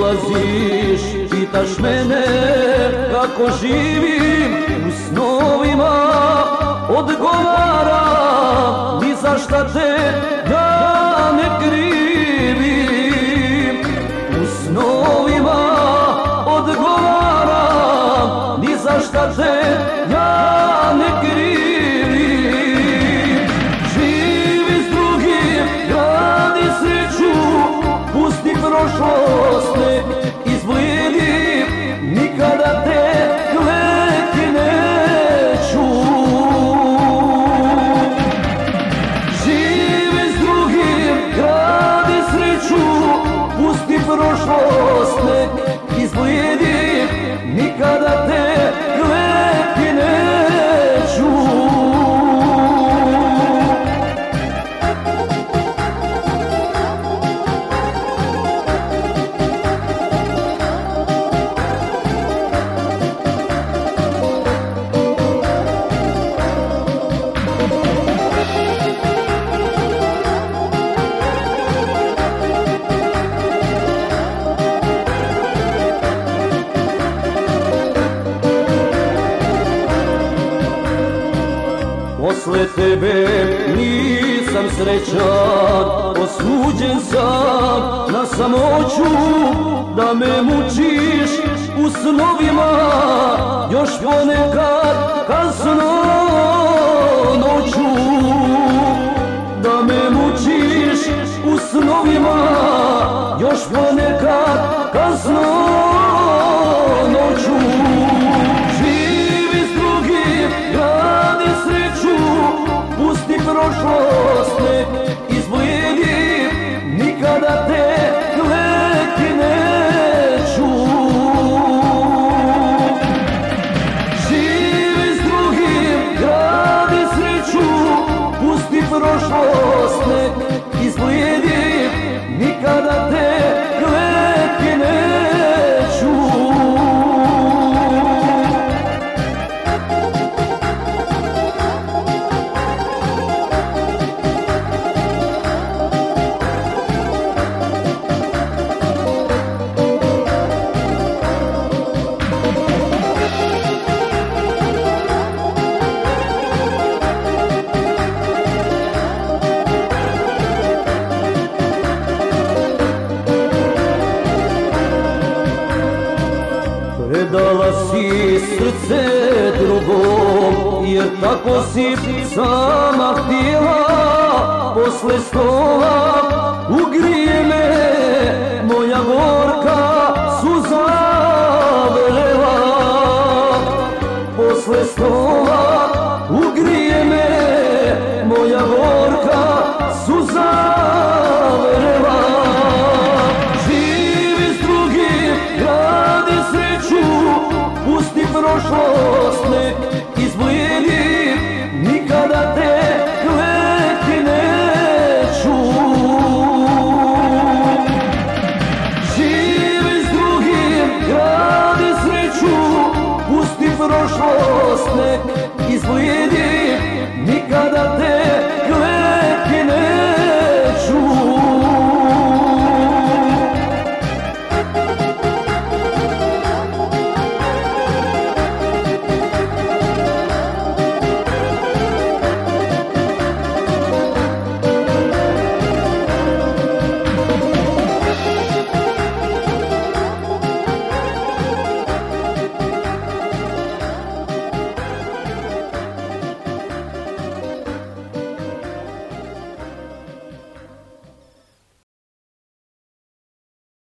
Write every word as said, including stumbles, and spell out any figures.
dolaziš, pitaš mene kako živim u snovima, odgovaram, ni za šta te ja ne krivim. U snovima odgovaram, ni za šta te ja ne krivim. Živi s drugim, gradi sreću, pusti prošlost, nek izbledi, nikada te gledati neću. Živi s drugim, gradi sreću, pusti prošlost, nek izbledi, nikada te gledati neću. Posle tebe nisam srećan, osuđen sam na samoću, da me mučiš u snovima, još ponekad kasno noću. Da me mučiš u snovima, još ponekad kasno noću. Živi s drugim, gradi sreću, pusti prošlost, nek izbledi, nikada te gledati neću. Živi s drugim, gradi sreću, pusti prošlost, nek izbledi, nikada te gledati neću. Predala si srce drugom, jer tako si sama htjela. Posle snova ugrije me moja gorka suza vrela. Posle snova ugrije me moja gorka suza vrela. Živi s drugim, gradi sreću, pusti prošlost, nek izbledi, nikada te gledati neću. Živi s drugim, gradi sreću, pusti prošlost, nek izbledi.